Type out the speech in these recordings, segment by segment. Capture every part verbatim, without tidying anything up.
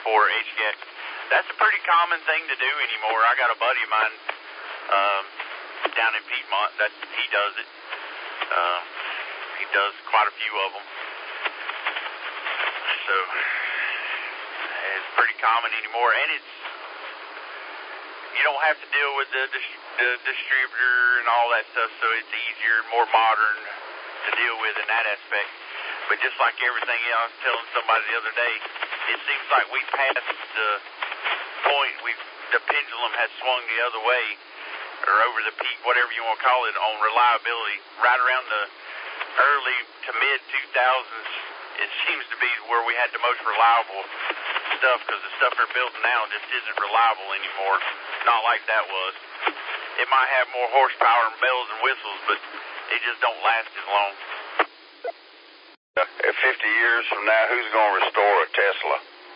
for H G X. That's a pretty common thing to do anymore. I got a buddy of mine um, down in Piedmont that he does it. Uh, he does quite a few of them. So it's pretty common anymore, and it's you don't have to deal with the, the, the distributor and all that stuff, so it's easier and more modern to deal with in that aspect. But just like everything else, I was telling somebody the other day, it seems like we passed the point, we've, the pendulum has swung the other way, or over the peak, whatever you want to call it, on reliability. Right around the early to mid two thousands, it seems to be where we had the most reliable stuff, because the stuff they're building now just isn't reliable anymore. Not like that was. It might have more horsepower and bells and whistles, but it just don't last as long. fifty years from now, who's going to restore a Tesla?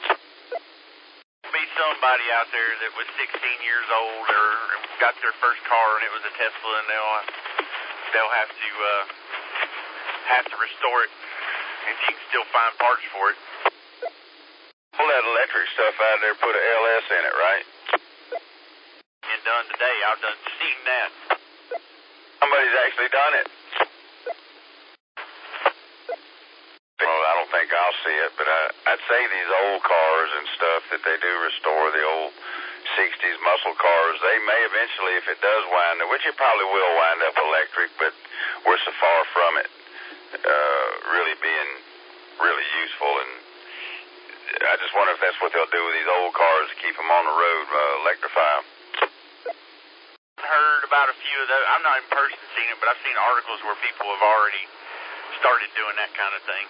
Be somebody out there that was sixteen years old or got their first car and it was a Tesla, and they'll they'll have to uh, have to restore it if you can still find parts for it. Pull that electric stuff out there, put an L S in it, right? And done today. I've done seen that. Somebody's actually done it. Well, I don't think I'll see it, but I, I'd say these old cars and stuff that they do restore, the old sixties muscle cars, they may eventually, if it does wind up, which it probably will wind up electric, but we're so far from it uh, really being really useful. And I just wonder if that's what they'll do with these old cars to keep them on the road, uh, electrify them. Heard about a few of those. I'm not in person seen it, but I've seen articles where people have already started doing that kind of thing.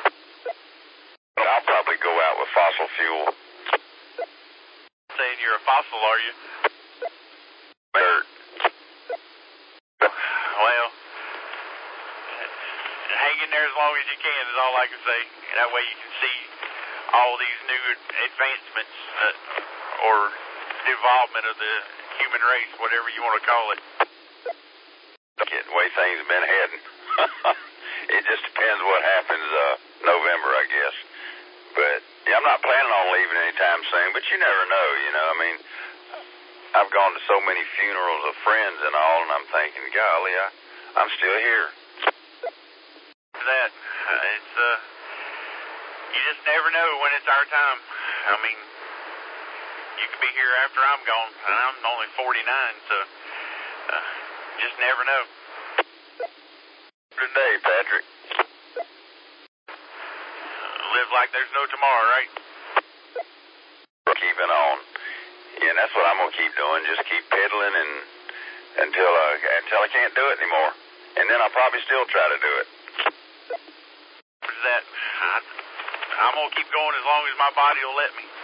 I'll probably go out with fossil fuel. Saying you're a fossil, are you? Dirt. Well, hang in there as long as you can is all I can say. That way you can see all these new advancements uh, or development of the human race, whatever you want to call it. The way things have been heading. It just depends what happens uh, November, I guess. But yeah, I'm not planning on leaving anytime soon, but you never know, you know. I mean, I've gone to so many funerals of friends and all, and I'm thinking, golly, I, I'm still here. That, uh, it's, uh, you just never know when it's our time. I mean, you could be here after I'm gone, and I'm only forty-nine, so uh, just never know. Good day, Patrick. Live like there's no tomorrow, right? Keeping on. Yeah, and that's what I'm gonna keep doing. Just keep pedaling and until I until I can't do it anymore, and then I'll probably still try to do it. What is that? I, I'm gonna keep going as long as my body will let me.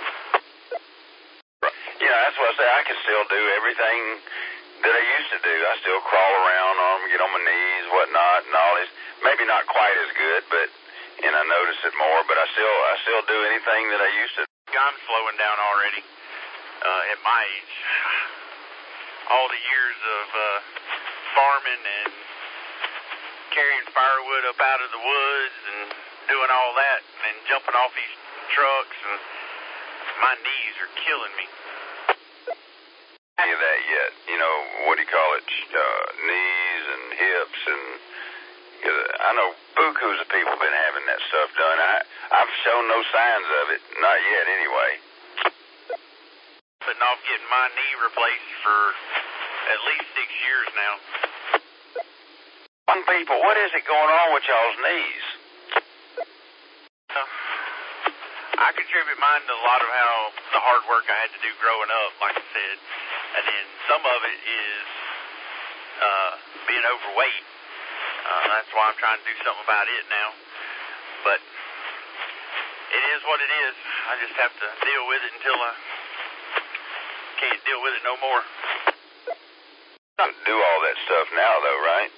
Yeah, that's what I say. I can still do everything that I used to do. I still crawl around on them, get on my knees, whatnot, and all this. Maybe not quite as good, but and I notice it more. But I still, I still do anything that I used to. I'm slowing down already. Uh, at my age, all the years of uh, farming and carrying firewood up out of the woods and doing all that, and jumping off these trucks, and my knees are killing me. Any of that yet? You know, what do you call it? Uh, knees and hips, and cause I know bukus of people have been having that stuff done. I I've shown no signs of it, not yet anyway. Putting off getting my knee replaced for at least six years now. Young people, what is it going on with y'all's knees? Uh, I contribute mine to a lot of how the hard work I had to do growing up, like I said. And then some of it is uh, being overweight. Uh, that's why I'm trying to do something about it now. But it is what it is. I just have to deal with it until I can't deal with it no more. Don't do all that stuff now, though, right?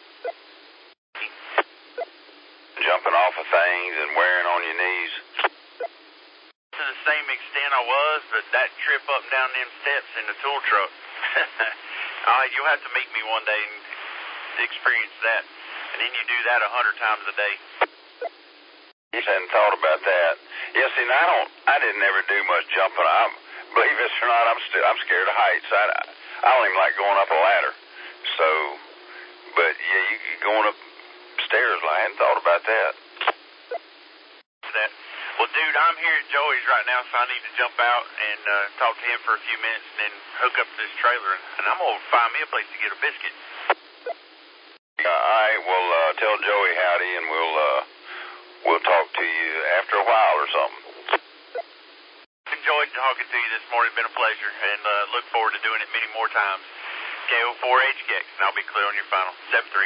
Jumping off of things and wearing on your knees. To the same extent I was, but that trip up and down them steps in the tool truck. uh, you'll have to meet me one day and experience that. And then you do that a hundred times a day. You hadn't thought about that. Yeah, see, now I don't, I didn't ever do much jumping. I, believe it or not, I'm still, I'm scared of heights. I, I don't even like going up a ladder. So, but yeah, you, you going up stairs, I hadn't thought about that. That. Well, dude, I'm here at Joey's right now, so I need to jump out and uh, talk to him for a few minutes and then hook up to this trailer, and I'm going to find me a place to get a biscuit. Yeah, all right, well, uh, tell Joey howdy, and we'll, uh, we'll talk to you after a while or something. Enjoyed talking to you this morning. Been a pleasure, and uh, look forward to doing it many more times. K O four H G X, and I'll be clear on your final. seven three.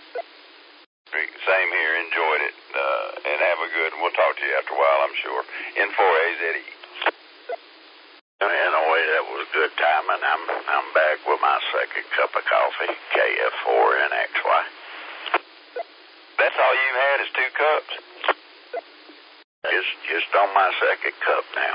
Same here. Enjoyed it. Uh, and have a good, we'll talk to you after a while, I'm sure. N four A Z E. Anyway, that was good timing. I'm, I'm back with my second cup of coffee, K F four N X Y. That's all you've had is two cups? Just, just on my second cup now.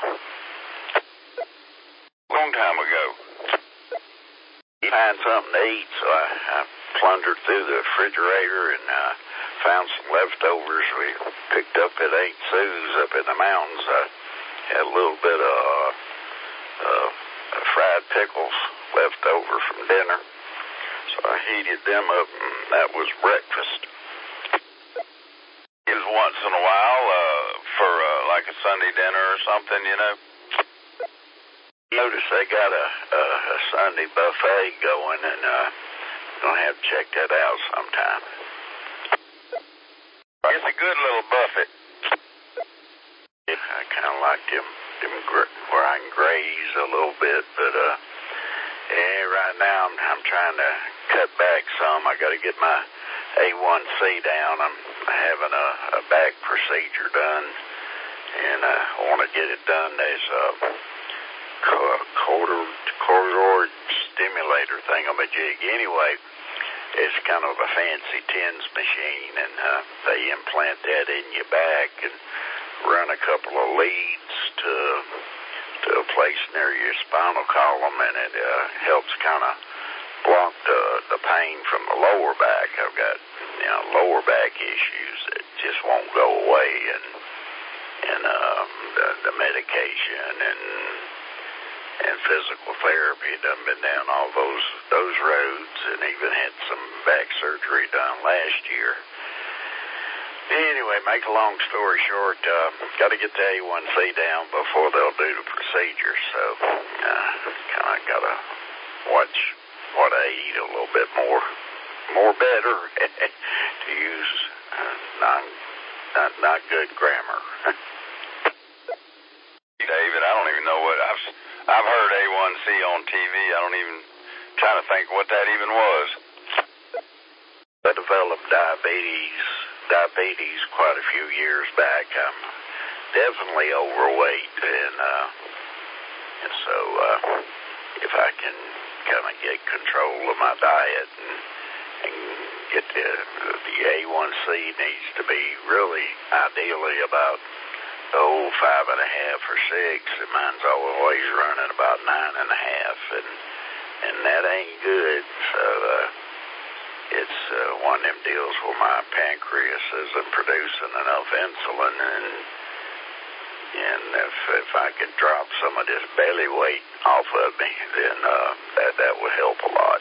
Long time ago. You find something to eat, so I, I plundered through the refrigerator and uh, found some leftovers we picked up at Aunt Sue's up in the mountains. I had a little bit of uh, uh, fried pickles left over from dinner, so I heated them up, and that was breakfast. It was once in a while uh, for uh, like a Sunday dinner or something, you know. Notice they got a, a, a Sunday buffet going, and uh, gonna have to check that out sometime. It's a good little buffet. Yeah, I kind of like them, them gra- where I can graze a little bit, but uh, yeah, right now I'm, I'm trying to cut back some. I got to get my A one C down. I'm having a, a back procedure done, and uh, I want to get it done. There's a quarter corridor stimulator thingamajig. Anyway, it's kind of a fancy TENS machine, and uh, they implant that in your back and run a couple of leads to to a place near your spinal column, and it uh, helps kind of block the the pain from the lower back. I've got you know lower back issues that just won't go away, and and uh, the, the medication and and physical therapy done been down all those those roads, and even had some back surgery done last year. Anyway, make a long story short, uh, got to get the A one C down before they'll do the procedure, so uh, kind of got to watch what I eat a little bit more, more better, to use uh, non, not, not good grammar. David, I don't even know what, I've, I've heard A one C on T V, I don't even, trying to think what that even was. I developed diabetes, diabetes quite a few years back. I'm definitely overweight, and, uh, and so, uh, if I can kind of get control of my diet and, and get the, the A one C needs to be really ideally about oh five and a half or six, and mine's always running about nine and a half, and and that ain't good. So uh, it's uh, one of them deals where my pancreas isn't producing enough insulin, and and if if I could drop some of this belly weight off of me, then uh, that that would help a lot.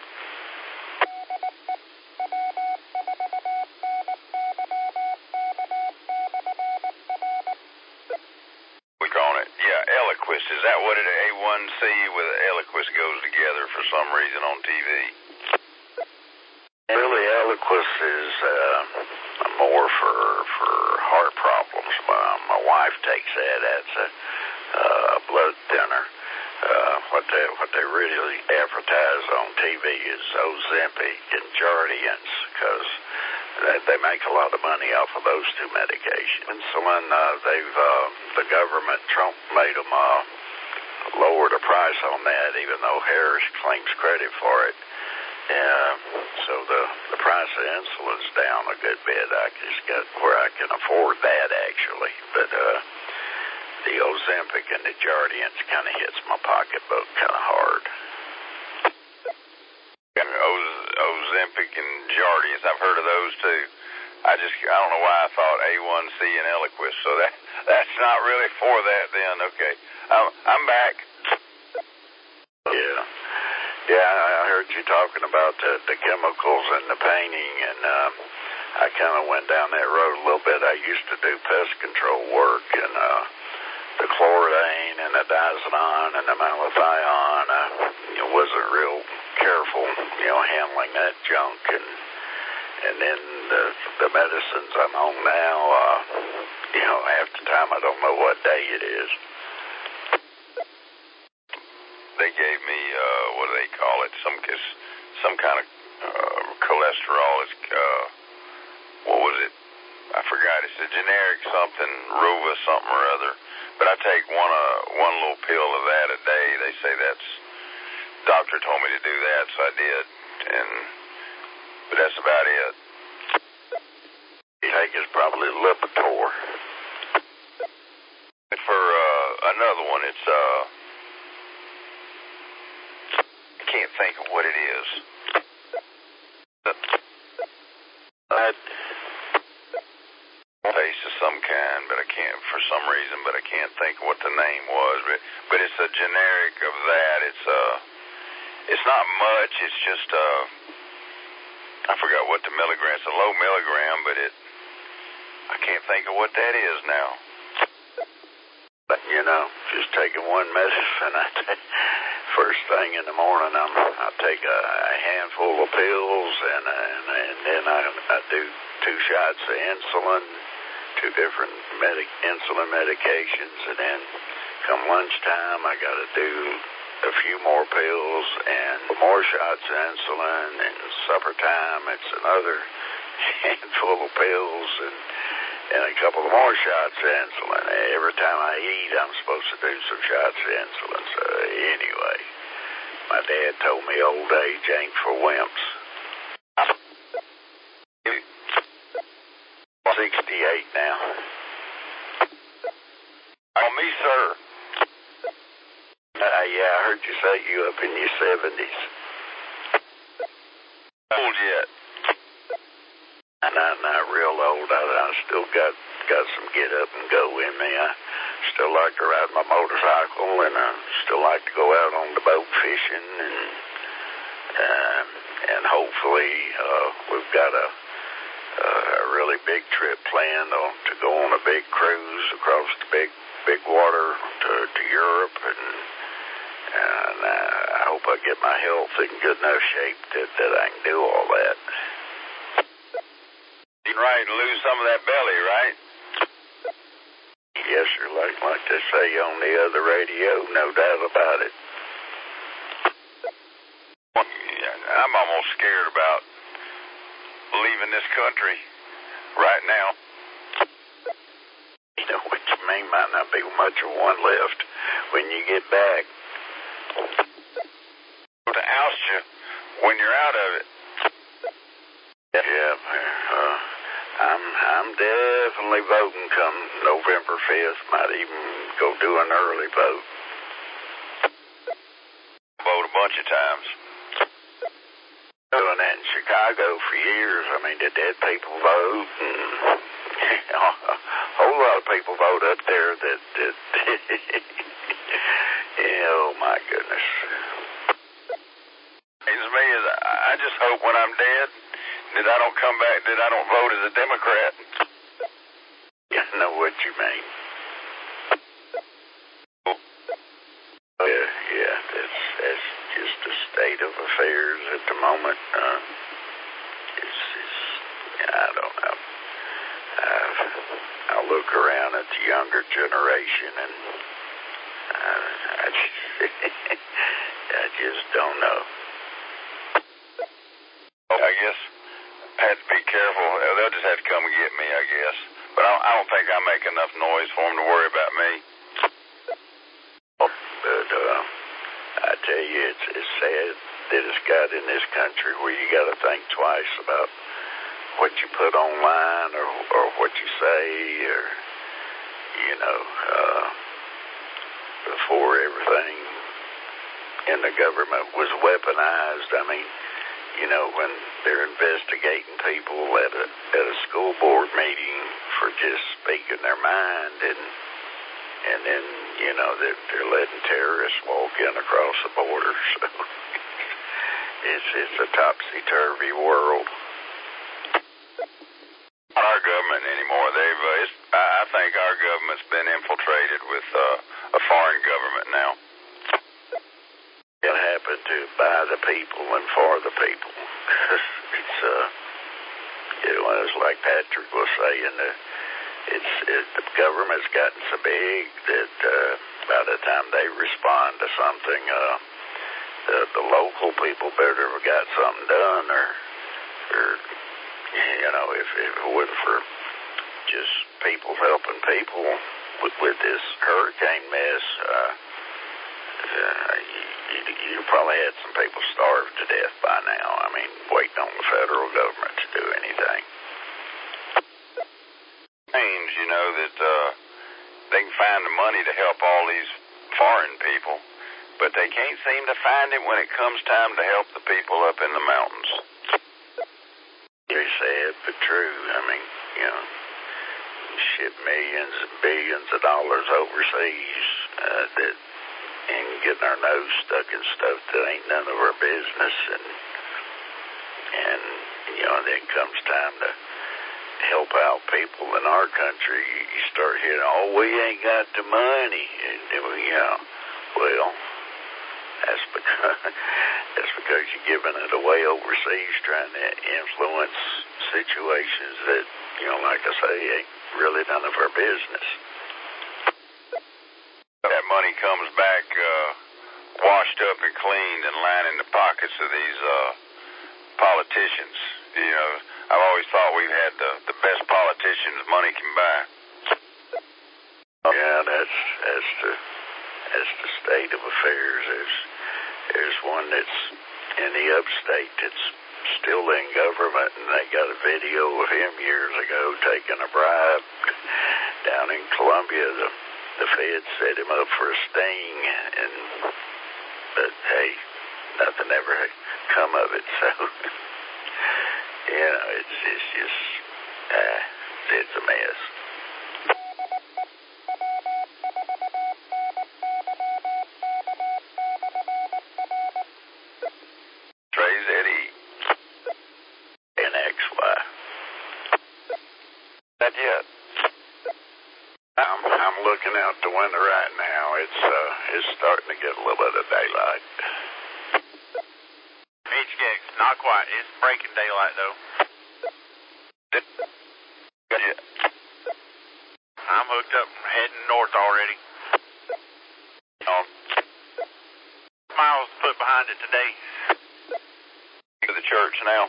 We call it, yeah, Eliquis. Is that what it? A one C with Eliquis goes together for some reason on T V. Really, Eliquis is uh, more for for heart problems. My, my wife takes that. That's a uh, blood thinner. Uh, what they what they really advertise on T V is Ozempic and Jardiance, because they, they make a lot of money off of those two medications. Insulin, uh, they've uh, the government, Trump made them uh, lower the price on that, even though Harris claims credit for it. Yeah, so the the price of insulin's down a good bit. I just got where I can afford that actually, but uh, the Ozempic and the Jardiance kind of hits my pocketbook kind of hard. Oz, Ozempic and Jardiance, I've heard of those too. I just I don't know why I thought A one C and Eliquis, so that that's not really for that then. Okay, I'm, I'm back. Yeah, yeah, I heard you talking about the, the chemicals and the painting, and um, I kind of went down that road a little bit. I used to do pest control work, and uh, the chloridane and the diazinon and the malathion, I you know, wasn't real careful, you know, handling that junk, and and then the the medicines I'm on now, uh, you know, half the time I don't know what day it is. They gave me, uh, what do they call it? Some some kind of uh, cholesterol. It's, uh, what was it? I forgot. It's a generic something, Ruva something or other. But I take one uh, one little pill of that a day. They say that's, doctor told me to do that, so I did. And but that's about it. You take is probably Lipitor. For uh, another one, it's uh, I can't think of what it is. That Paste of some kind, but I can't for some reason. But I can't think of what the name was. But but it's a generic of that. It's uh, it's not much. It's just uh, I forgot what the milligram. It's a low milligram, but it. I can't think of what that is now. But, you know, just taking one medicine. I take, first thing in the morning, I'm, I take a, a handful of pills, and and, and then I, I do two shots of insulin, two different medic, insulin medications, and then come lunchtime, I got to do a few more pills and more shots of insulin, and supper time, it's another handful of pills, and and a couple of more shots of insulin. Every time I eat, I'm supposed to do some shots of insulin. So anyway, my dad told me old age ain't for wimps. sixty-eight now. On me, sir. Uh, yeah, I heard you say you up in your seventies. Old yet? I'm not, not real old. I, I still got got some get up and go in me. I still like to ride my motorcycle, and I still like to go out on the boat fishing, and uh, and hopefully uh, we've got a, a really big trip planned on, to go on a big cruise across the big big water to, to Europe, and and uh, I hope I get my health in good enough shape that, that I can do all that. Right, and lose some of that belly, right? Yes, sir, like, like they say on the other radio, no doubt about it. I'm almost scared about leaving this country right now. You know what you mean? Might not be much of one left when you get back. To oust you when you're out of it. Yeah, uh, I'm I'm definitely voting come November fifth. Might even go do an early vote. Vote a bunch of times. Doing that in Chicago for years. I mean, the dead people vote, and you know, a whole lot of people vote up there that, that yeah, oh my goodness. It's me, is I just hope when I'm dead that I don't come back, that I don't vote as a Democrat. I know what you mean. Yeah, yeah, that's that's just the state of affairs at the moment. Uh, it's, it's, I don't know. Uh, I look around at the younger generation, and uh, I just, I just don't know. I guess I had to be careful. They'll just have to come and get me, I guess. But I don't, I don't think I make enough noise for them to worry about me. But uh, I tell you, it's, it's sad that it's got in this country where you got to think twice about what you put online, or or what you say, or you know, uh, before everything in the government was weaponized. I mean, you know, when they're investigating people at a at a school board meeting for just speaking their mind, and and then, you know, they're, they're letting terrorists walk in across the border. So it's it's a topsy-turvy world. Not our government anymore. They've uh, it's, I, I think our government's been infiltrated with uh, a foreign government now. It happened to by the people and for the people. It's uh, it was like Patrick was saying. Uh, it's it, the government's gotten so big that uh, by the time they respond to something, uh, the the local people better have got something done, or or you know, if, if it wasn't for just people helping people with, with this hurricane mess, uh, uh, you, you probably had some people starved to death by now. I mean, waiting on the federal government to do anything. Means, you know, that uh, they can find the money to help all these foreign people, but they can't seem to find it when it comes time to help the people up in the mountains. Very sad, but true. I mean, you know, ship millions and billions of dollars overseas uh, that and getting our nose stuck in stuff that ain't none of our business, and and you know, then comes time to help out people in our country, you start hearing, oh, we ain't got the money, and you know, well, that's because that's because you're giving it away overseas, trying to influence situations that, you know, like I say, ain't really none of our business. That money comes back uh, washed up and cleaned and lining the pockets of these uh, politicians. You know, I've always thought we've had the, the best politicians money can buy. Yeah, that's that's the that's the state of affairs. There's there's one that's in the upstate that's still in government, and they got a video of him years ago taking a bribe down in Colombia. The the feds set him up for a sting, and but hey, nothing ever come of it. So you know, it's it's just uh, it's a mess. Trey's Eddie. N X Y. Not yet. I'm I'm looking out the window right now. It's uh it's starting to get a little bit of daylight. H G X, not quite. It's breaking daylight though. Got yet. I'm hooked up, heading north already. On Miles put behind it today. to the church now.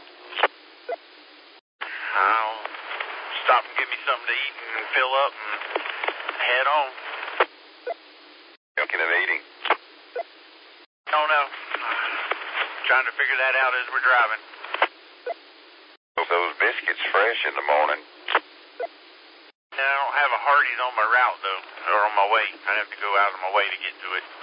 I'll stop and get me something to eat and fill up and head on. Thinking of eating. Don't know. Trying to figure that out as we're driving. Those biscuits fresh in the morning. And I don't have a Hardee's on my route though, or on my way. I have to go out of my way to get to it.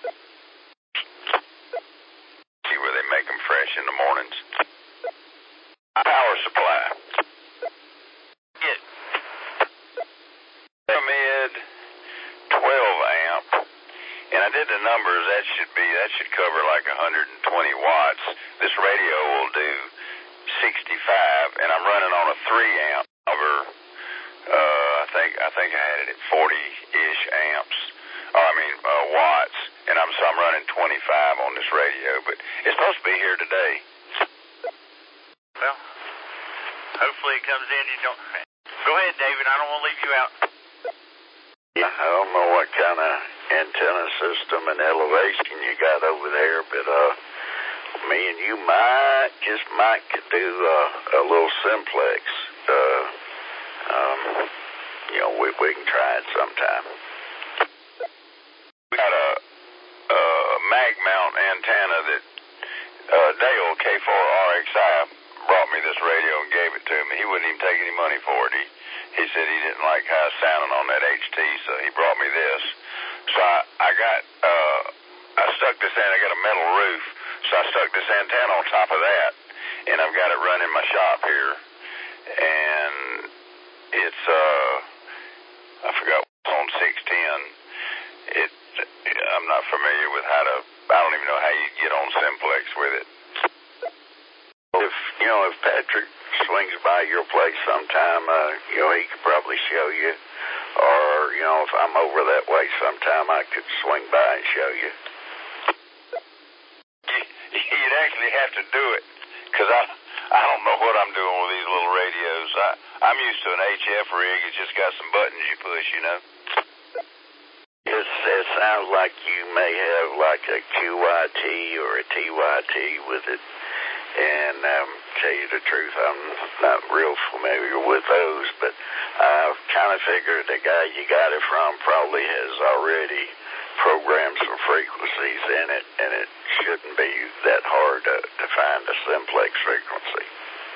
See where they make them fresh in the mornings. Power supply. Get Mid twelve amp, and I did the numbers. That should be that should cover like one hundred twenty watts. This radio will do sixty-five, and I'm running on a three amp over. Uh, I think I think I had it at forty-ish amps. Or I mean uh, watts, and I'm so I'm running twenty-five on this radio. But it's supposed to be here today. well. Hopefully it comes in. You don't. Go ahead, David. I don't want to leave you out. Yeah, I don't know what kind of antenna system and elevation you got over there, but uh, me and you might just might could do uh, a little simplex. Uh, um, you know, we we can try it sometime. We got a, a mag mount antenna that uh, Dale K four R X I brought me this radio and gave it to me. He wouldn't even take any money for it. He he said he didn't like how it sounded on that H T, so he brought me this. So I, I got uh, I stuck this in. I got a metal roof, so I stuck this antenna on top of that, and I've got it run in my shop here, and it's, uh, I forgot what's on six ten. It, I'm not familiar with how to, I don't even know how you get on Simplex with it. If, you know, if Patrick swings by your place sometime, uh, you know, he could probably show you. Or, you know, if I'm over that way sometime, I could swing by and show you. You'd actually have to do it, because I, I don't know what I'm doing with these little radios. I, I'm used to an H F rig. It's just got some buttons you push, you know. It's, it sounds like you may have like a Q Y T or a T Y T with it. And um, tell you the truth, I'm not real familiar with those, but I kind of figured the guy you got it from probably has already programmed some frequencies in it, and it shouldn't be that hard to, to find a simplex frequency.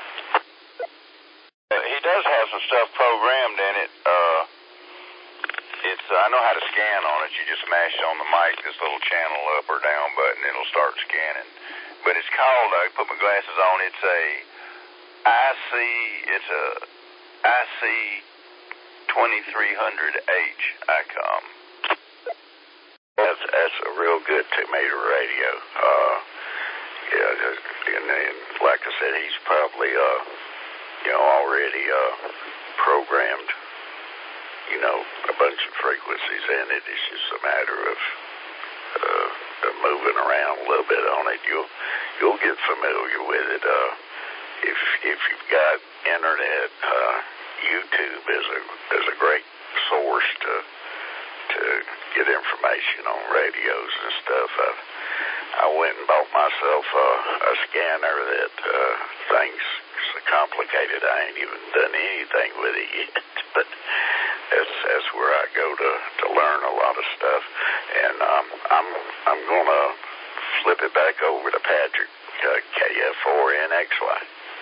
Uh, he does have some stuff programmed in it. Uh, it's uh, I know how to scan on it. You just mash on the mic, this little channel up or down button, it'll start scanning. But it's called, I put my glasses on, it's a I C, it's a I C twenty-three hundred H I COM. That's, that's a real good two-meter radio. Uh, yeah, and, and like I said, he's probably, uh, you know, already uh, programmed, you know, a bunch of frequencies in it. It's just a matter of uh, moving around a little bit on it. You'll you'll get familiar with it. Uh, if if you've got internet, uh, YouTube is a is a great source to to get information on radios and stuff. I, I went and bought myself a, a scanner that uh, thing's so complicated I ain't even done anything with it yet. But that's that's where I go to, to learn a lot of stuff. And um, I'm I'm gonna flip it back over to Patrick, uh, K F four N X Y.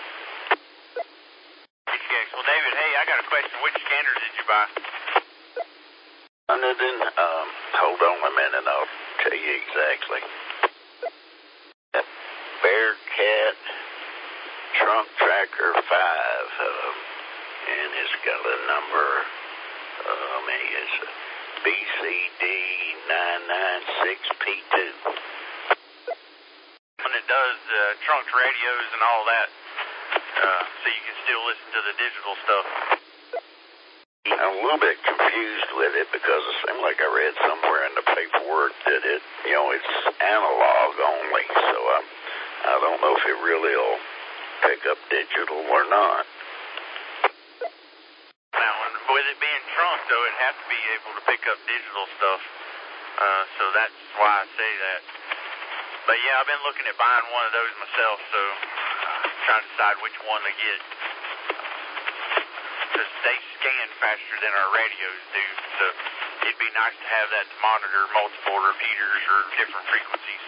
Well, David, hey, I got a question. Which scanner did you buy? Hunniden, um, hold on a minute, I'll tell you exactly. Bearcat Trunk Tracker five, um, and it's got a number, um, it's B C D nine nine six P two. When it does uh, trunk radios and all that, uh, so you can still listen to the digital stuff. I'm a little bit confused with it because it seemed like I read somewhere in the paperwork that it, you know, it's analog only, so I'm, I don't know if it really will pick up digital or not. Now, with it being trunk, though, it has to be able to pick up digital stuff, uh, so that's why I say that. But yeah, I've been looking at buying one of those myself, so I'm trying to decide which one to get. Because they scan faster than our radios do, so it'd be nice to have that to monitor multiple repeaters or different frequencies.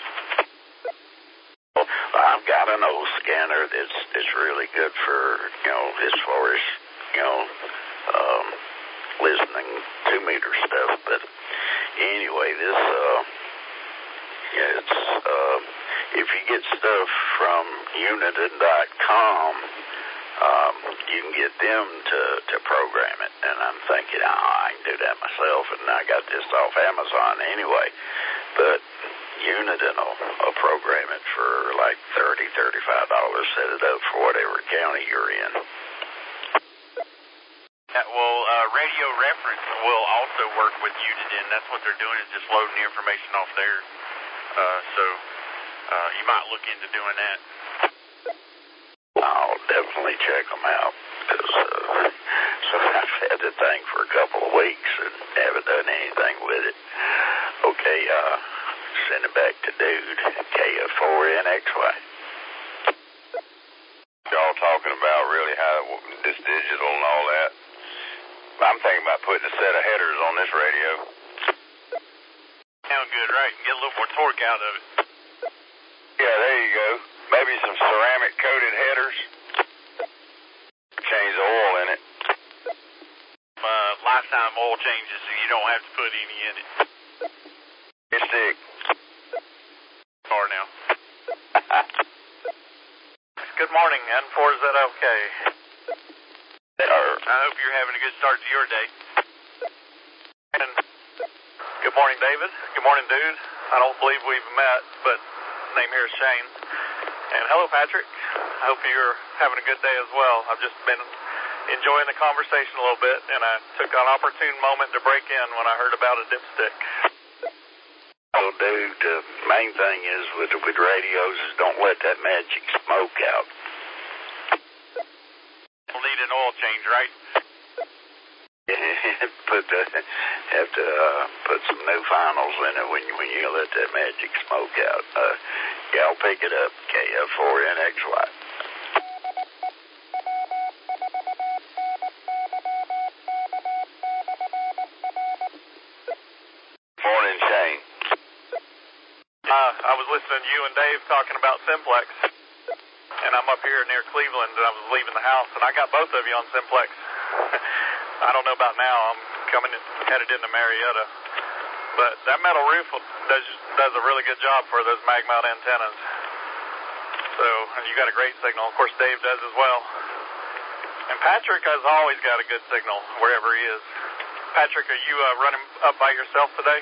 Well, I've got an old scanner that's, that's really good for, you know, as far as, you know, um, listening two-meter stuff. But anyway, this, uh, yeah, it's, uh, if you get stuff from Uniden dot com, Um, you can get them to, to program it, and I'm thinking, oh, I can do that myself, and I got this off Amazon anyway, but Uniden will, will program it for like thirty dollars, thirty-five dollars, set it up for whatever county you're in. Yeah, well, uh, Radio Reference will also work with Uniden. That's what they're doing, is just loading the information off there, uh, so uh, you might look into doing that. I'll definitely check them out, because uh, so I've had the thing for a couple of weeks and haven't done anything with it. Okay, uh, send it back to Dude, K F four N X Y. Y'all talking about really how this digital and all that. I'm thinking about putting a set of headers on this radio. Sound good, right? Get a little more torque out of it. Yeah, there you go. Maybe some ceramic coated headers. Change the oil in it. Uh, lifetime oil changes, so you don't have to put any in it. It's thick. Car now. It's good Good morning, N four Z L K. I hope you're having a good start to your day. And good morning, David. Good morning, dude. I don't believe we've met, but name here is Shane. And hello, Patrick. I hope you're having a good day as well. I've just been enjoying the conversation a little bit, and I took an opportune moment to break in when I heard about a dipstick. Oh, dude, the main thing is with, with radios is don't let that magic smoke out. We'll need an oil change, right? put the, have to uh, put some new finals in it when you, when you let that magic smoke out. Uh, yeah, I'll pick it up. K F four N X Y. Morning, Shane. Uh, I was listening to you and Dave talking about Simplex, and I'm up here near Cleveland, and I was leaving the house, and I got both of you on Simplex. I don't know about now. I'm coming in, headed into Marietta, but that metal roof does does a really good job for those mag mount antennas. So you got a great signal. Of course, Dave does as well. And Patrick has always got a good signal wherever he is. Patrick, are you uh, running up by yourself today?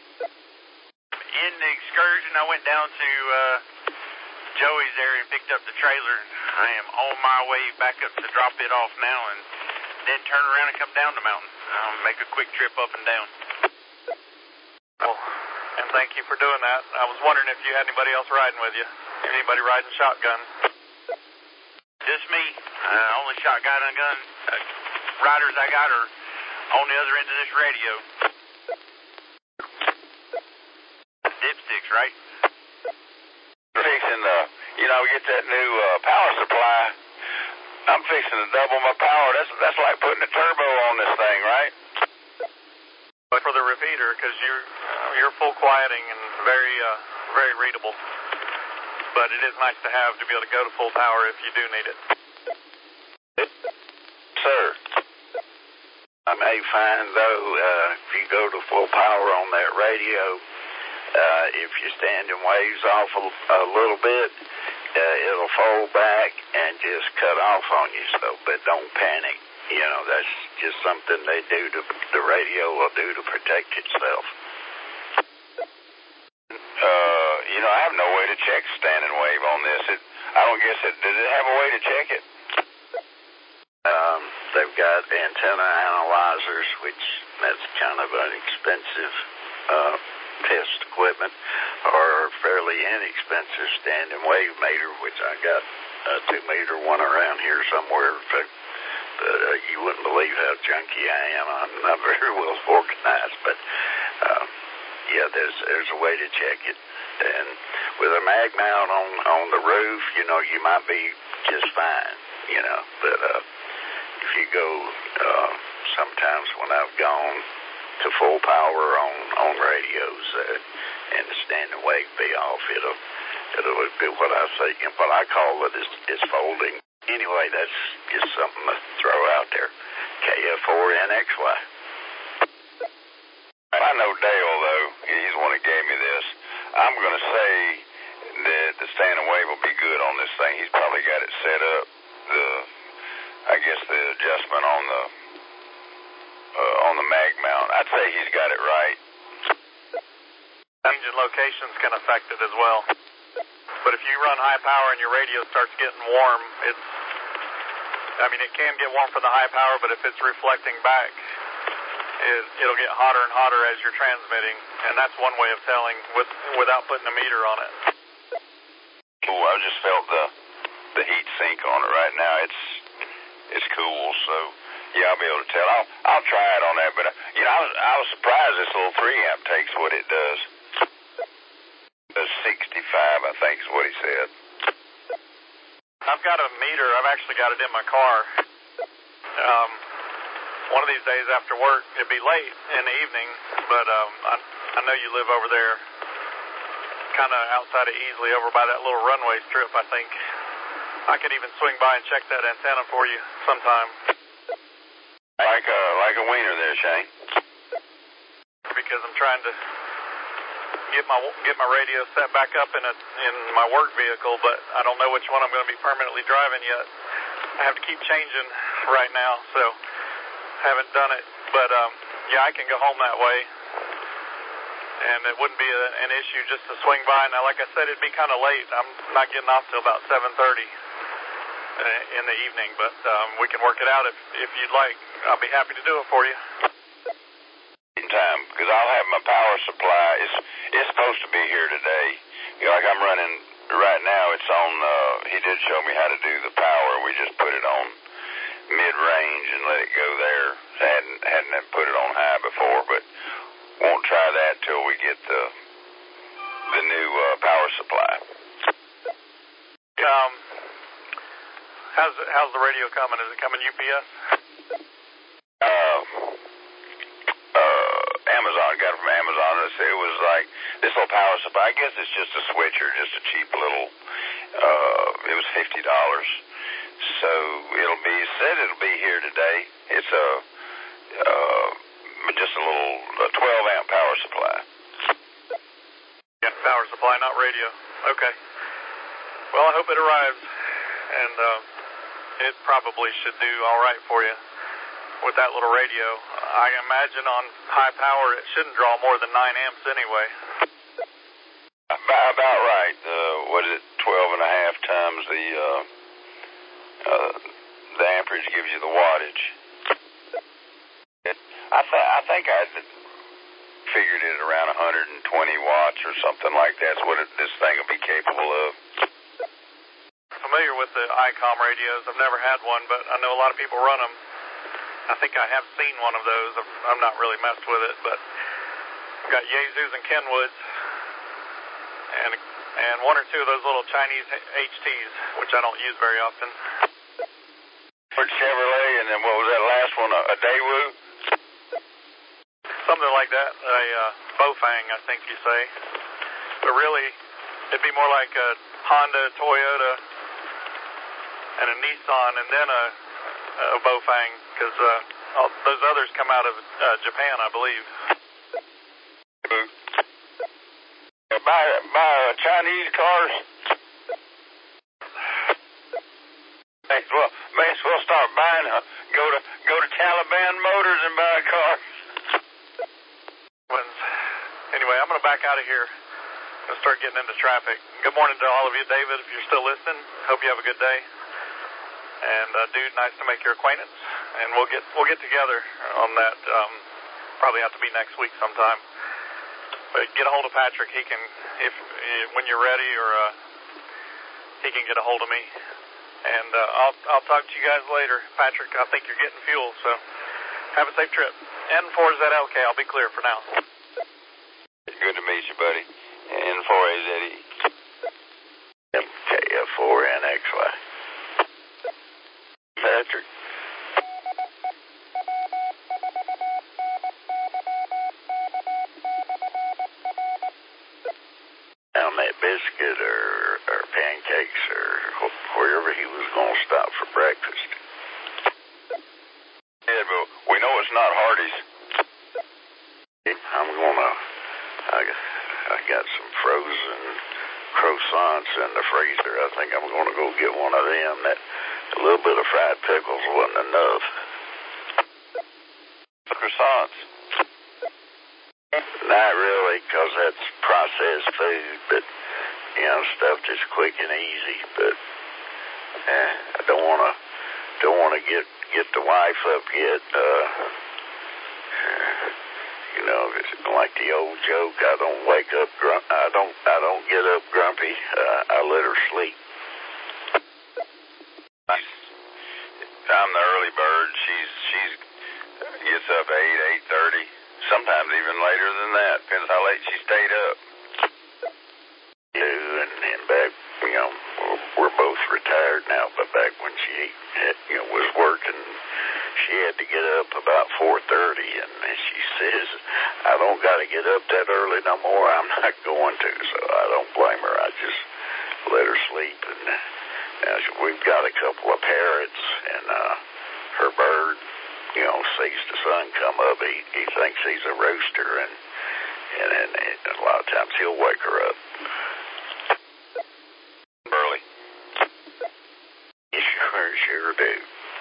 In the excursion, I went down to uh, Joey's area and picked up the trailer. I am on my way back up to drop it off now and then turn around and come down the mountain. I'll make a quick trip up and down. Well, and thank you for doing that. I was wondering if you had anybody else riding with you. Anybody riding shotgun? Just me. Uh, only shotgun and gun uh, riders I got are on the other end of this radio. Dipsticks, right? Fixing the, you know, get that new uh, power supply. I'm fixing to double my power. That's that's like putting a turbo on this thing, right? But for the repeater, because you're uh, you're full quieting and very uh, very readable. But it is nice to have to be able to go to full power if you do need it. Sir, I may find though, uh, if you go to full power on that radio, uh, if you're standing waves off a, a little bit, uh, it'll fold back and just cut off on you. So, but don't panic. You know, that's just something they do to the radio will do to protect itself. Uh, you know, I have no way to check standing wave on this. It, I don't guess it. Does it have a way to check it? Um, they've got antenna analyzers, which that's kind of an expensive uh, test equipment, or fairly inexpensive standing wave meter, which I got a two meter one around here somewhere. But uh, you wouldn't believe how junky I am. I'm not very well organized, but uh, yeah, there's there's a way to check it. And with a mag mount on on the roof, you know, you might be just fine, you know, but uh. If you go, uh, sometimes when I've gone to full power on, on radios uh, and the standing wave be off, it'll, it'll be what I say, what I call it is, is folding. Anyway, that's just something to throw out there. K F four N X Y. I know Dale, though. He's the one that gave me this. I'm going to say that the standing wave will be good on this thing. He's probably got it set up. The I guess the adjustment on the uh, on the mag mount, I'd say he's got it right. Changing locations can affect it as well. But if you run high power and your radio starts getting warm, it's, I mean, it can get warm for the high power, but if it's reflecting back, it, it'll get hotter and hotter as you're transmitting, and that's one way of telling with, without putting a meter on it. Cool, I just felt the the heat sink on it right now. It's It's cool, so yeah, I'll be able to tell. I'll I'll try it on that, but uh, you know, I was I was surprised this little three amp takes what it does. The sixty-five, I think, is what he said. I've got a meter. I've actually got it in my car. Um, one of these days after work, it'd be late in the evening, but um, I I know you live over there, kind of outside of Easley, over by that little runway strip, I think. I could even swing by and check that antenna for you sometime. Like a like a wiener there, Shane. Because I'm trying to get my get my radio set back up in a in my work vehicle, but I don't know which one I'm going to be permanently driving yet. I have to keep changing right now, so haven't done it. But um, yeah, I can go home that way, and it wouldn't be a, an issue just to swing by. Now, like I said, it'd be kind of late. I'm not getting off till about seven thirty in the evening, but um, we can work it out if if you'd like. I'll be happy to do it for you. Time, because I'll have my power supply. It's it's supposed to be here today. You know, like I'm running right now. It's on. Uh, he did show me how to do the power. We just put it on mid range and let it go there. Hadn't hadn't put it on high before, but won't try that till we get the the new uh, power supply. Um, how's how's the radio coming? Is it coming U P S? Uh. Amazon, got it from Amazon. It was like this little power supply. I guess it's just a switcher, just a cheap little. Uh, it was fifty dollars. So it'll be said it'll be here today. It's a uh, just a little a twelve amp power supply. Yeah, power supply, not radio. Okay. Well, I hope it arrives, and uh, it probably should do all right for you with that little radio. I imagine on high power it shouldn't draw more than nine amps anyway. About, about right. Uh, what is it? Twelve and a half times the uh, uh, the amperage gives you the wattage. It, I th I think I figured it around one hundred twenty watts or something like that's what it, this thing will be capable of. Familiar with the I COM radios? I've never had one, but I know a lot of people run them. I think I have seen one of those. I'm not really messed with it, but I've got Yaesus and Kenwoods, and and one or two of those little Chinese H Ts, which I don't use very often. For Chevrolet, and then what was that last one? A, a Daewoo? Something like that. A uh, Bofang, I think you say. But really, it'd be more like a Honda, Toyota, and a Nissan, and then a a Bofang, because uh, all those others come out of uh, Japan, I believe. Buy, buy uh, Chinese cars? May as well, may as well start buying. Uh, go to go to Taliban Motors and buy a car. Anyway, I'm going to back out of here. I'm going to start getting into traffic. Good morning to all of you, David. If you're still listening, hope you have a good day. And uh, dude, nice to make your acquaintance. And we'll get we'll get together on that. Um, probably have to be next week sometime. But get a hold of Patrick. He can, if when you're ready, or uh, he can get a hold of me. And uh, I'll I'll talk to you guys later, Patrick. I think you're getting fuel, so have a safe trip. N four Z L K. I'll be clear for now. Good to meet you, buddy. N four A Z E. M K F four N X Y. Patrick. Down that biscuit or, or pancakes or wherever he was going to stop for breakfast. Yeah, but we know it's not Hardee's. I'm going to, I, I got some frozen croissants in the freezer. I think I'm going to go get one of them. That a little bit of fried pickles wasn't enough. Croissants? Not really, because that's processed food, but, you know, stuff that's quick and easy. But eh, I don't want to don't want to get get the wife up yet. Uh, you know, it's like the old joke. I don't wake up. Grump, I don't. I don't get up grumpy. Uh, I let her sleep. I'm the early bird. She's she's gets up eight eight thirty. Sometimes even later than that. Depends how late she stayed up. Yeah, and, and back, you know, we're, we're both retired now, but back when she, had, you know, was working, she had to get up about four thirty, and she says, I don't got to get up that early no more. I'm not going to, so I don't blame her. I just let her sleep. And now we've got a couple of parrots, and uh, her bird, you know, sees the sun come up. He, he thinks he's a rooster, and and, and, and a lot of times he'll wake her up. Burley. You sure, sure do.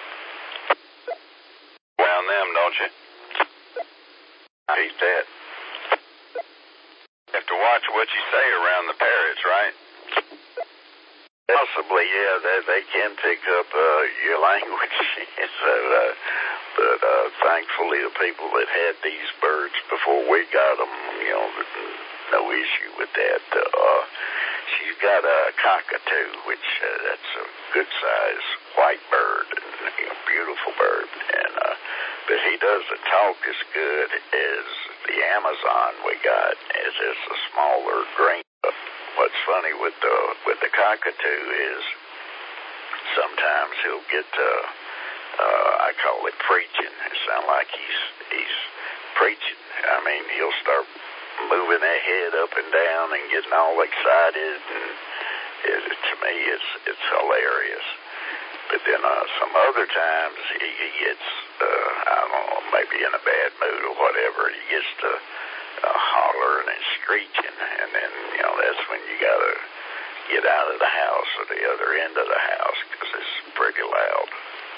Around them, don't you? I hate that. You have to watch what you say around the parrots, right? Possibly, yeah, they, they can pick up uh, your language. so, uh, but uh, thankfully, the people that had these birds before we got them, you know, no issue with that. Uh, she's got a cockatoo, which uh, that's a good size white bird, and, you know, beautiful bird. And uh, but he doesn't talk as good as the Amazon we got. It's just a smaller green. What's funny with the with the cockatoo is sometimes he'll get uh, uh, I call it preaching. It sounds like he's he's preaching. I mean, he'll start moving that head up and down and getting all excited, and it, to me, it's it's hilarious. But then uh, some other times he, he gets uh, I don't know, maybe in a bad mood or whatever. He gets to Uh, hollering and screeching, and then, you know, that's when you gotta get out of the house or the other end of the house, because it's pretty loud.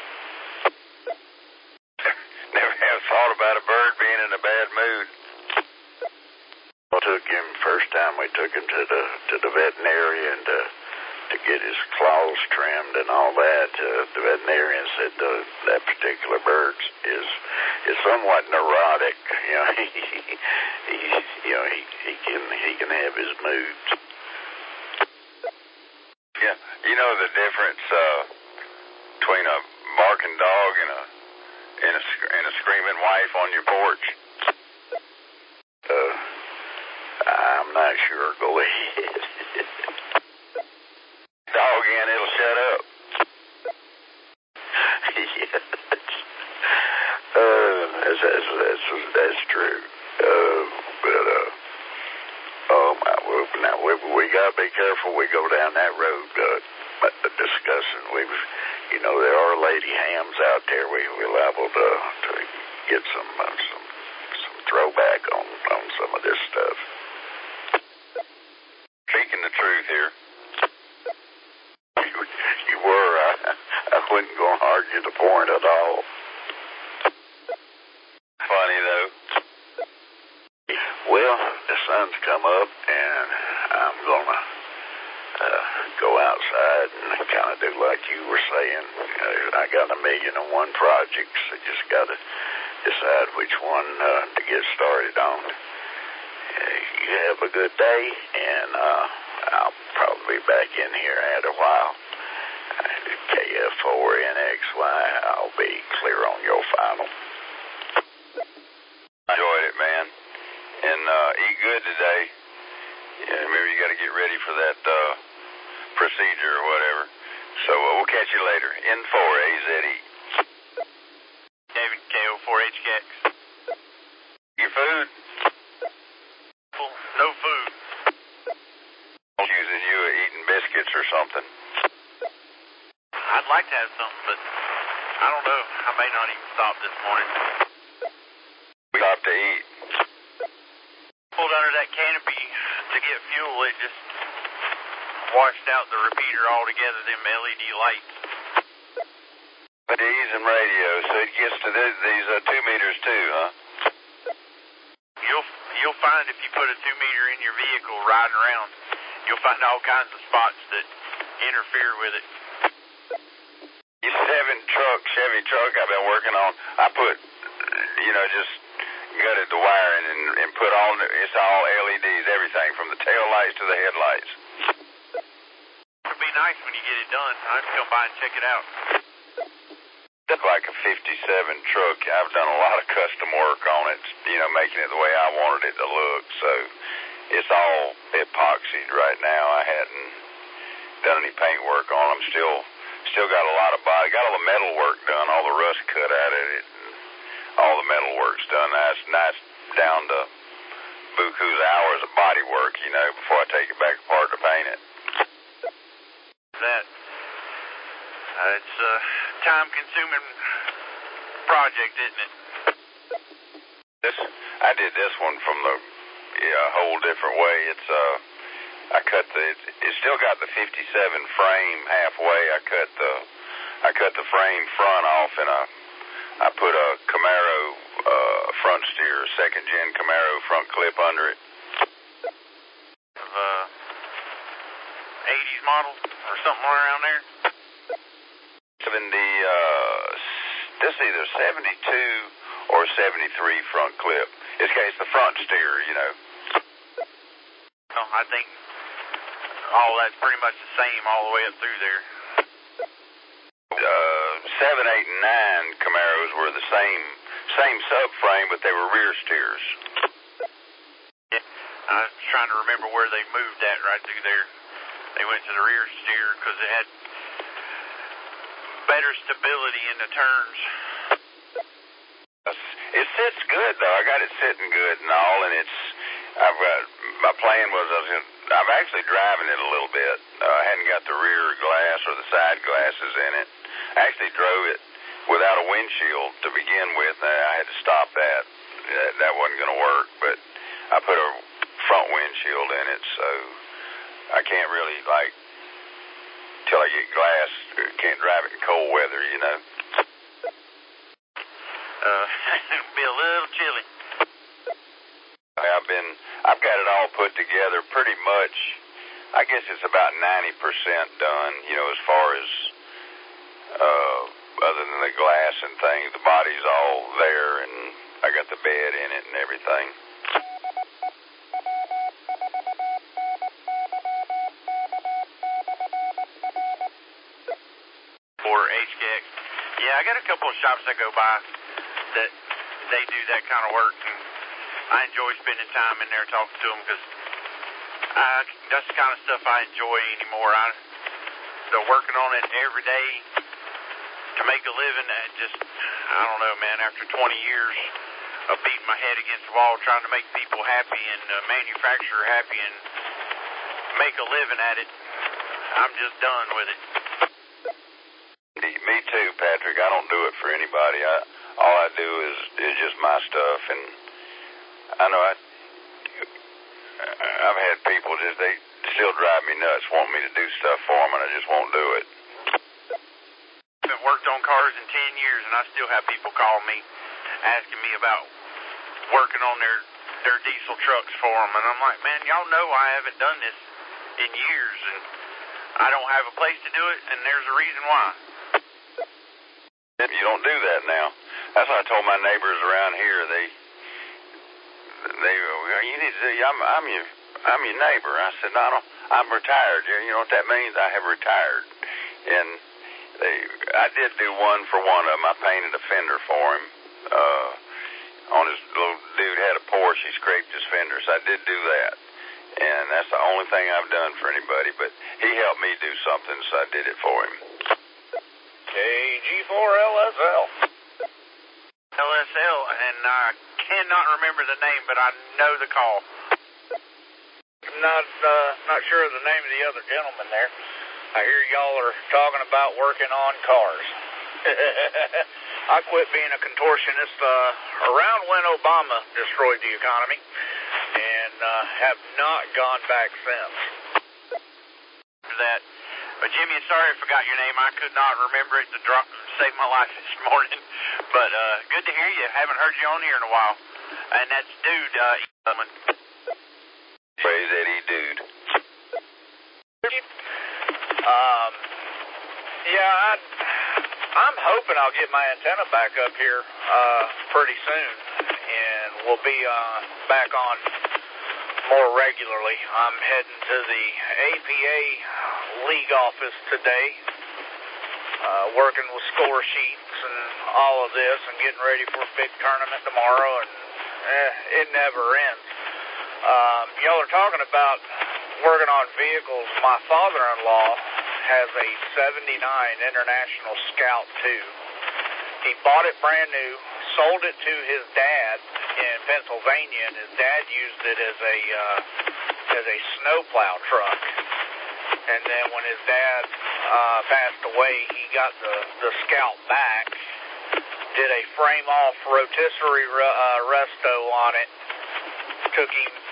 Never have thought about a bird being in a bad mood. I took him, first time we took him to the to the veterinarian to, to get his claws trimmed and all that. Uh, the veterinarian said the, that particular bird is is somewhat neurotic. You know, he, he you know he, he can he can have his moods. Yeah, you know the difference uh, between a barking dog and a and a and a screaming wife on your porch. Uh, I'm not sure. Go ahead. Dog in, it'll shut up. Yes. Uh, that's, that's, that's, that's true. Uh, but, uh, oh my, well, now we, we gotta be careful we go down that road, uh, discussing. We've, you know, there are lady hams out there. We, we're liable to, to get some, uh, some, some throwback on, on some of this stuff. Speaking the truth here. You, you were. I, I wasn't going to argue the point at all. Funny, though. Well, the sun's come up, and I'm going to uh, go outside and kind of do like you were saying. Uh, I got a million and one projects. I just got to decide which one uh, to get started on. Uh, you have a good day, and uh, I'll probably be back in here at a while. K F four N X Y, I'll be clear on your final. Enjoyed it, man. And uh, eat good today. Yeah, remember, you got to get ready for that uh, procedure or whatever. So uh, we'll catch you later. N four A Z E. David, K O four H K X. Your food? No food. Accusing you of eating biscuits or something. I'd like to have something, but I don't know. I may not even stop this morning. We stopped to eat. Pulled under that canopy to get fuel. It just washed out the repeater altogether, them L E D lights. D's and radio, so it gets to this, these uh, two meters too, huh? You'll you'll find if you put a two meter in your vehicle riding around, you'll find all kinds of spots that interfere with it. Your seven truck, Chevy truck I've been working on, I put, you know, just gutted the wiring and, and put all, it's all L E Ds, everything from the tail lights to the headlights. It'd be nice when you get it done. I'd come by and check it out. It's like a fifty-seven truck. I've done a lot of custom work on it, you know, making it the way I wanted it to look. So it's all epoxied right now. I hadn't done any paint work on them. Still, still got a lot of body. Got all the metal work done, all the rust cut out of it, and all the metal work's done. Now it's, now it's down to buku's hours of body work, you know, before I take it back apart to paint it. That uh, it's a time-consuming project, isn't it? This I did this one from the a whole different way. It's uh, I cut the. It's, it's still got the fifty-seven frame halfway. I cut the. I cut the frame front off, and I. I put a Camaro uh, front steer, second gen Camaro front clip under it. Of uh, eighties model or something around there. seventy. Uh, this is either seventy-two or seventy-three front clip. It's, it's the front steer, you know. Oh, I think all that's pretty much the same all the way up through there. Uh, seven, eight, and nine Camaros were the same same subframe, but they were rear steers. Yeah, I was trying to remember where they moved that right through there. They went to the rear steer because it had better stability in the turns. It sits good though. I got it sitting good and all, and it's. I've got my plan was I was gonna, I'm actually driving it a little bit. Uh, I hadn't got the rear glass or the side glasses in it. I actually drove it without a windshield to begin with. I had to stop that. That, that wasn't going to work, but I put a front windshield in it, so I can't really like till I get glass. Can't drive it in cold weather, you know. Uh, it'll be a little chilly. I've been, I've got it all put together pretty much. I guess it's about ninety percent done, you know, as far as, uh, other than the glass and things. The body's all there, and I got the bed in it and everything. For H K X. Yeah, I got a couple of shops I go by that they do that kind of work, and I enjoy spending time in there talking to them because I, that's the kind of stuff I enjoy anymore. I, so working on it every day to make a living, and just, I don't know, man, after twenty years of beating my head against the wall trying to make people happy and uh, manufacturer happy and make a living at it, I'm just done with it. Me too, Patrick. I don't do it for anybody. I, all I do is, is just my stuff, and I know I, I've had people just, they still drive me nuts, want me to do stuff for them, and I just won't do it. I've worked on cars in ten years, and I still have people call me asking me about working on their, their diesel trucks for them, and I'm like, man, y'all know I haven't done this in years, and I don't have a place to do it, and there's a reason why. You don't do that now. That's what I told my neighbors around here. They, they, you need to. I'm, I'm your, I'm your neighbor. I said, no, no, I'm retired. You know what that means? I have retired. And they, I did do one for one of them. I painted a fender for him. Uh, on his little dude had a Porsche. He scraped his fender, so I did do that. And that's the only thing I've done for anybody. But he helped me do something, so I did it for him. K G four L S L. L S L, and I cannot remember the name, but I know the call. Not, uh, not sure of the name of the other gentleman there. I hear y'all are talking about working on cars. I quit being a contortionist uh, around when Obama destroyed the economy, and uh, have not gone back since. That. But Jimmy, sorry I forgot your name. I could not remember it to drop, save my life this morning. But uh, good to hear you. Haven't heard you on here in a while. And that's Dude. Uh, Praise Eddie Dude. Um, yeah, I, I'm hoping I'll get my antenna back up here uh, pretty soon, and we'll be uh, back on more regularly. I'm heading to the A P A league office today, uh, working with score sheets and all of this, and getting ready for a big tournament tomorrow, and eh, it never ends. Um, y'all are talking about working on vehicles. My father-in-law has a seventy-nine International Scout two. He bought it brand new, sold it to his dad in Pennsylvania, and his dad used it as a uh, as a snowplow truck. And then when his dad uh, passed away, he got the, the Scout back, did a frame-off rotisserie uh, resto on it, took him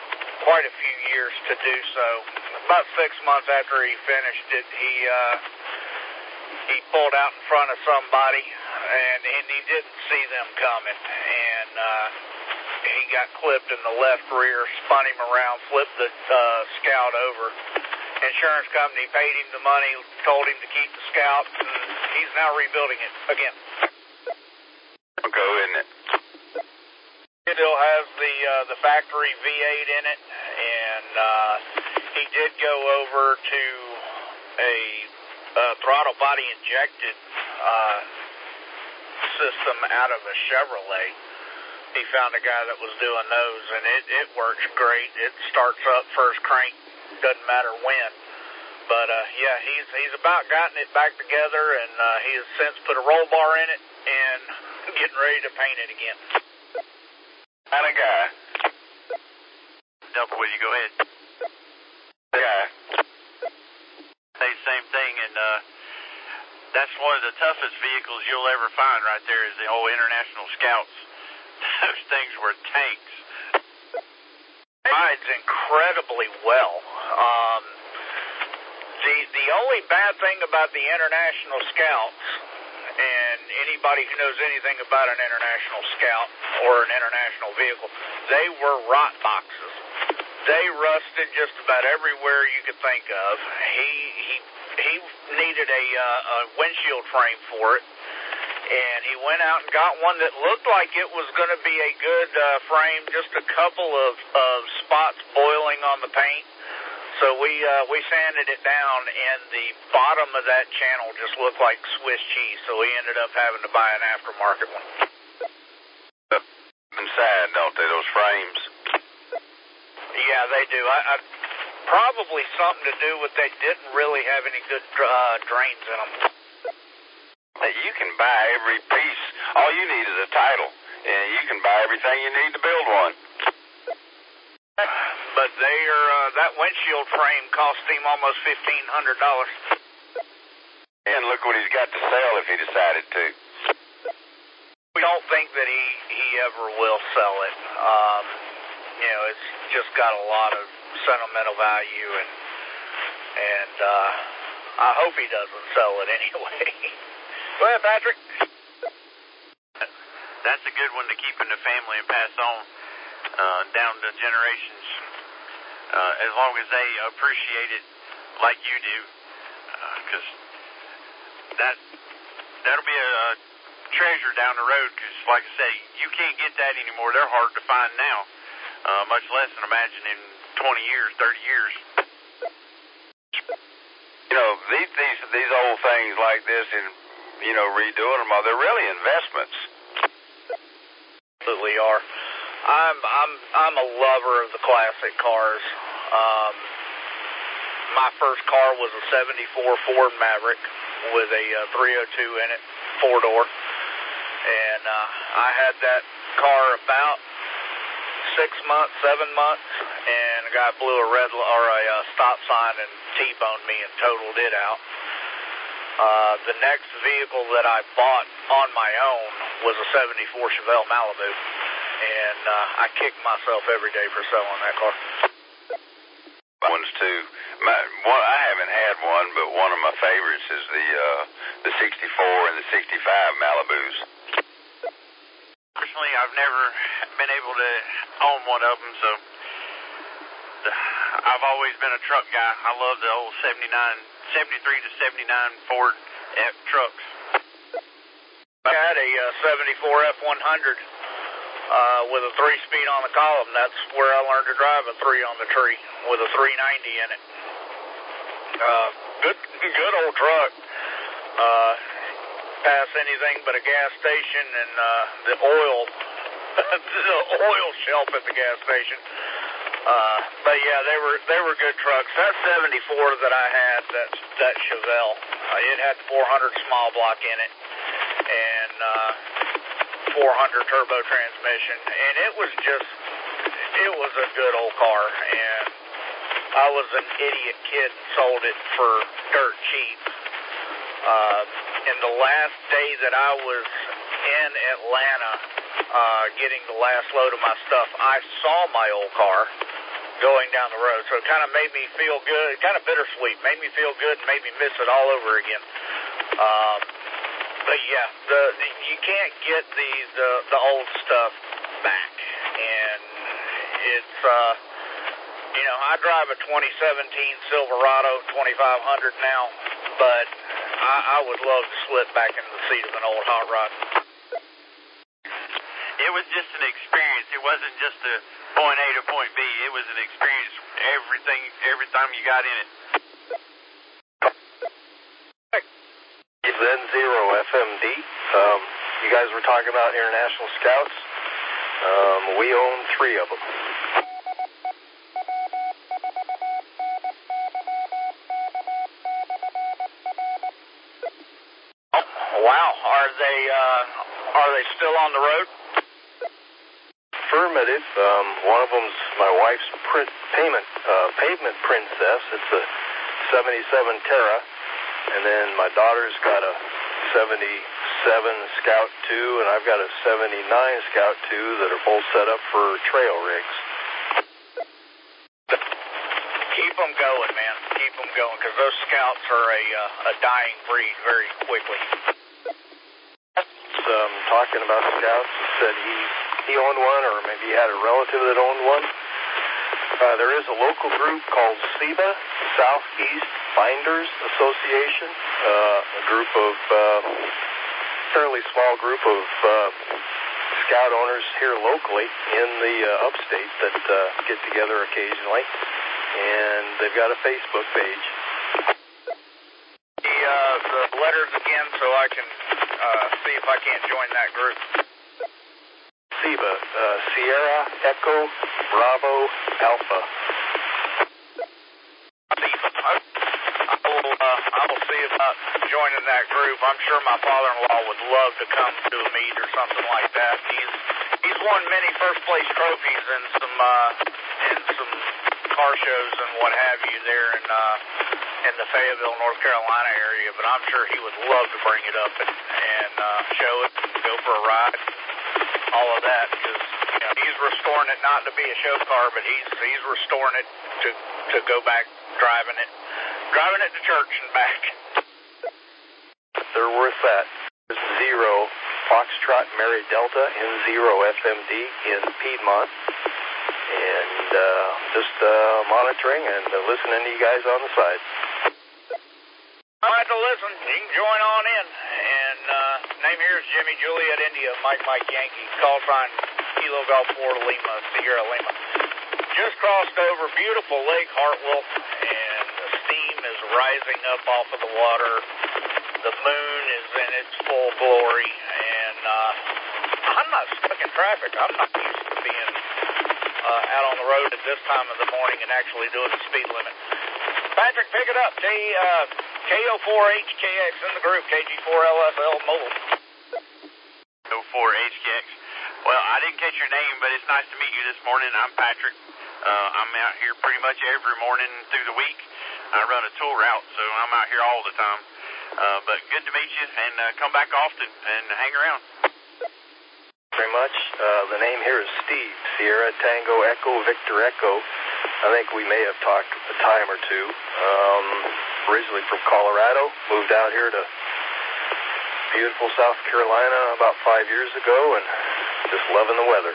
quite a few years to do so. About six months after he finished it, he uh, he pulled out in front of somebody, and, and he didn't see them coming, and uh, he got clipped in the left rear, spun him around, flipped the uh, Scout over. Insurance company paid him the money, told him to keep the Scout, and he's now rebuilding it again. Go, isn't it? It still has the uh, the factory V eight in it, and uh, he did go over to a uh, throttle body injected uh, system out of a Chevrolet. He found a guy that was doing those, and it, it works great. It starts up first crank, doesn't matter when. But uh, yeah, he's he's about gotten it back together, and uh, he has since put a roll bar in it and getting ready to paint it again. Kind of guy. Double with you, go ahead. Guy. Say the same thing, and uh, that's one of the toughest vehicles you'll ever find right there is the old International Scouts. Those things were tanks. It rides incredibly well. Um, the the only bad thing about the International Scouts, and anybody who knows anything about an International Scout or an international vehicle, they were rot boxes. They rusted just about everywhere you could think of. He he he needed a, uh, a windshield frame for it, and he went out and got one that looked like it was going to be a good uh, frame, just a couple of, of spots boiling on the paint. So we uh, we sanded it down, and the bottom of that channel just looked like Swiss cheese, so we ended up having to buy an aftermarket one. Inside, don't they, those frames? Yeah, they do. I, I probably something to do with they didn't really have any good uh, drains in them. You can buy every piece. All you need is a title, and you can buy everything you need to build one. But they are uh, that windshield frame cost him almost fifteen hundred dollars. And look what he's got to sell if he decided to. We don't think that he he ever will sell it. Um, you know, it's just got a lot of sentimental value, and and uh, I hope he doesn't sell it anyway. Go ahead, Patrick. That's a good one to keep in the family and pass on uh, down the generations. Uh, as long as they appreciate it like you do, because uh, that that'll be a, a treasure down the road. Because, like I say, you can't get that anymore. They're hard to find now, uh, much less than imagine in twenty years, thirty years. You know, these these these old things like this, and you know, redoing them, they're really investments. Absolutely are. I'm I'm I'm a lover of the classic cars. Um, my first car was a seventy-four Ford Maverick with a uh, three oh two in it, four door, and uh, I had that car about six months, seven months, and a guy blew a red or a uh, stop sign and T-boned me and totaled it out. Uh, the next vehicle that I bought on my own was a seventy-four Chevelle Malibu, and uh, I kick myself every day for selling that car. Ones too. My, one, I haven't had one, but one of my favorites is the uh, the sixty-four and the sixty-five Malibus. Personally, I've never been able to own one of them, so the, I've always been a truck guy. I love the old seventy-nine, seventy-three to seventy-nine Ford F trucks. I had a uh, seventy-four F one hundred uh, with a three-speed on the column. That's where I learned to drive a three on the tree with a three ninety in it. Uh, good, good old truck. Uh, pass anything but a gas station and uh, the oil, the oil shelf at the gas station. Uh, but yeah, they were they were good trucks. That seventy-four that I had, that that Chevelle, uh, it had four hundred small block in it and uh, four hundred turbo transmission, and it was just it was a good old car. And I was an idiot kid and sold it for dirt cheap. Uh, and the last day that I was in Atlanta uh, getting the last load of my stuff, I saw my old car, going down the road. So it kind of made me feel good, kind of bittersweet, made me feel good and made me miss it all over again. Um, but yeah, the, the you can't get the, the, the old stuff back. And it's, uh, you know, I drive a twenty seventeen Silverado twenty-five hundred now, but I, I would love to slip back into the seat of an old hot rod. It was just an experience. It wasn't just a point A to point B. It was an experience. Everything, every time you got in it. Zen Zero F M D. Um, you guys were talking about International Scouts. Um, we own three of them. Oh, wow. Are they, uh, are they still on the road? Affirmative. Um, one of them's my wife's print payment, uh, pavement princess. It's a seventy-seven Terra. And then my daughter's got a seventy-seven Scout two, and I've got a seventy-nine Scout two that are both set up for trail rigs. Keep them going, man. Keep them going, because those Scouts are a, uh, a dying breed very quickly. Um, talking about Scouts, he said he, he owned one, or maybe he had a relative that owned one. Uh, there is a local group called S E B A, Southeast Binders Association, uh, a group of, uh, fairly small group of uh, Scout owners here locally in the uh, upstate that uh, get together occasionally, and they've got a Facebook page. The, uh, the letters again, so I can uh, see if I can't join that group. S E B A, uh, Sierra Echo Bravo Alpha. I will, uh, I will see about joining that group. I'm sure my father-in-law would love to come to a meet or something like that. He's he's won many first-place trophies in some uh, in some car shows and what have you there in uh, in the Fayetteville, North Carolina area. But I'm sure he would love to bring it up and, and uh, show it, and go for a ride, all of that, because you know he's restoring it not to be a show car, but he's he's restoring it to to go back driving it. Driving it to church and back. They're worth that. Zero Foxtrot Mary Delta in Zero F M D in Piedmont. And uh, just uh, monitoring and uh, listening to you guys on the side. All right, to listen. You can join on in. And uh, name here is Jimmy Juliet India, Mike Mike Yankee. Call sign Kilo Golf four Lima, Sierra Lima. Just crossed over beautiful Lake Hartwell, and the steam is rising up off of the water. The moon is in its full glory, and uh, I'm not stuck in traffic. I'm not used to being uh, out on the road at this time of the morning and actually doing the speed limit. Patrick, pick it up. K, uh, K O four H K X in the group, K G four L F L Mobile. K O four H K X. Well, I didn't catch your name, but it's nice to meet you this morning. I'm Patrick. Uh, I'm out here pretty much every morning through the week. I run a tool route, so I'm out here all the time. Uh, but good to meet you, and uh, come back often and hang around. Very much. Uh, the name here is Steve, Sierra Tango Echo Victor Echo. I think we may have talked a time or two. Um, originally from Colorado, moved out here to beautiful South Carolina about five years ago, and just loving the weather.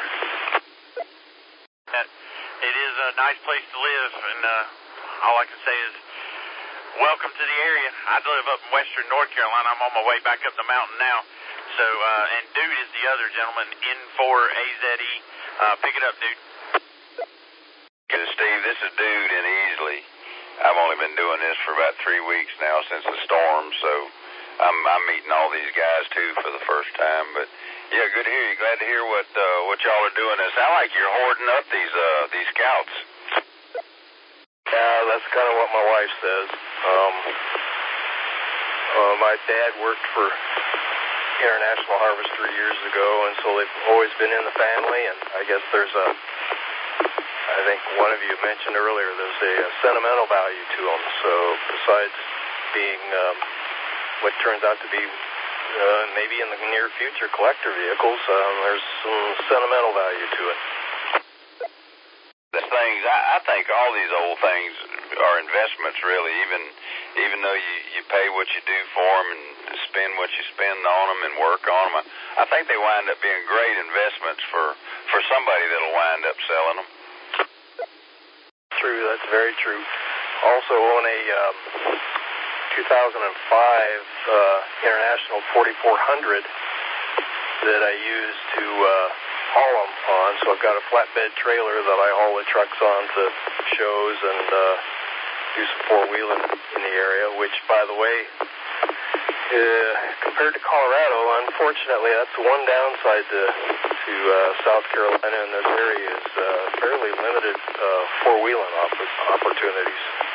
It is a nice place to live, and uh, all I can say is welcome to the area. I live up in western North Carolina. I'm on my way back up the mountain now. So, uh, and Dude is the other gentleman, N four A Z E. Uh, pick it up, Dude. Yeah, Steve, this is Dude in Easley. I've only been doing this for about three weeks now since the storm, so I'm, I'm meeting all these guys, too, for the first time. But, yeah, good to hear you. Glad to hear what uh, what y'all are doing. It sounds like you're hoarding up these uh, these scouts. Yeah, that's kind of what my wife says. Um, uh, my dad worked for International Harvester years ago, and so they've always been in the family, and I guess there's a, I think one of you mentioned earlier, there's a, a sentimental value to them. So besides being um, what turns out to be uh, maybe in the near future collector vehicles, um, there's some sentimental value to it. The thing things, I, I think all these old things are investments, really, even even though you, you pay what you do for them and spend what you spend on them and work on them. I, I think they wind up being great investments for, for somebody that'll wind up selling them. True, that's very true. Also on a um, two thousand five uh, International forty-four hundred that I use to uh, haul them on. So I've got a flatbed trailer that I haul the trucks on to shows and uh, do some four-wheeling in the area, which, by the way, uh, compared to Colorado, unfortunately, that's the one downside to, to uh, South Carolina in this area is uh, fairly limited uh, four-wheeling opp- opportunities.